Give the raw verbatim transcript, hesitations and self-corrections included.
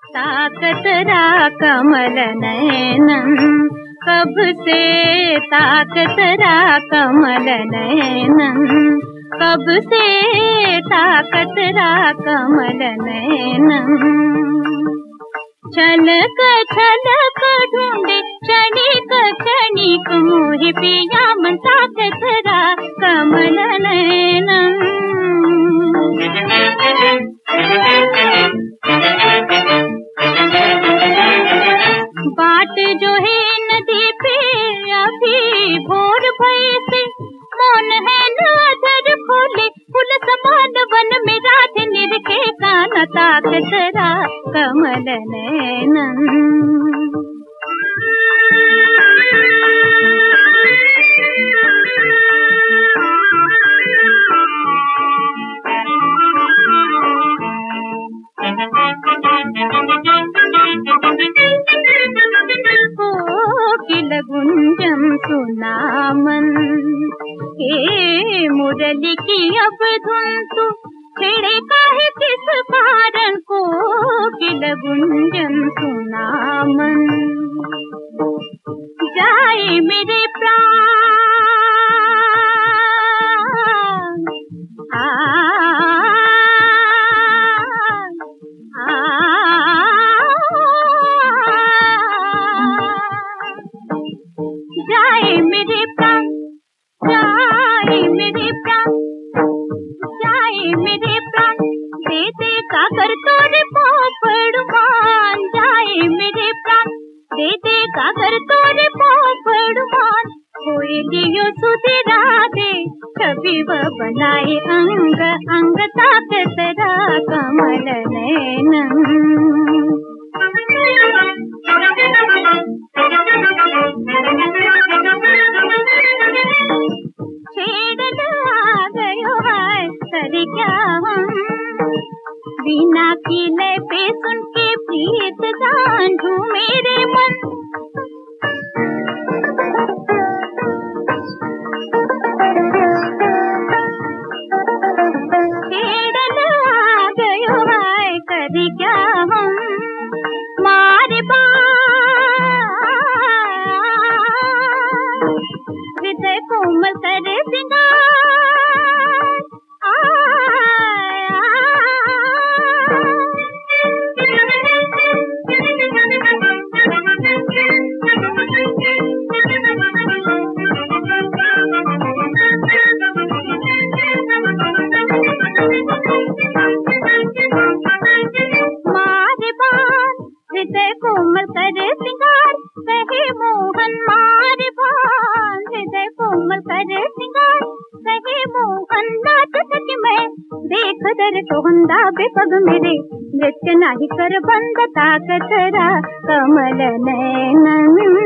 ताकतरा कमल नयनम, कब से ताकतरा कमल नयनम, कब से ताकतरा कमल नयनम। छलक छलक ढूंढे क्षणिक क्षणिक मोहि पिया मन, ताकतरा कमल नयनम। बाट जो है नदी पे अभी भोर भये से, मौन है नजर खोले फूल समान वन में रात निरखे कान, ताकतरा कमल नयनम। कोकिल गुंजन सुना मन, हे मुरली की अब धुन तू छेड़े काहे किस कारण, कोकिल गुंजन सुना मन। जाए मेरे प्राण आ, आ, जाए मेरे प्राण, जाए मेरे प्राण, जाए मेरे प्राण, दे दे काकर तोरे पोपड़ मान, जाए मेरे प्राण, दे दे काकर तोरे पोपड़ मान। कोयलियो सुधिरा दे छवि व बनाए अंग अंग, ताकतरा कमल नयनम। छेड़न आ गयो है सर क्या हम, बिना कीले पे सुन के प्रीत गांधू मेरे मन। छेड़न आ गयो है कर क्या हम, मारे बा हृदय कोमल करे सिंगार, मारे बान हृदय कोमल करे सिंगार, कहे मोहन मारे बान हृदय कोमल करे सिंगार, कहे मोहन नाच सके मैं देख दर सोहंदा बेपग मेरे, नृत्य नाही कर बंद ताकतरा कमल नयनम।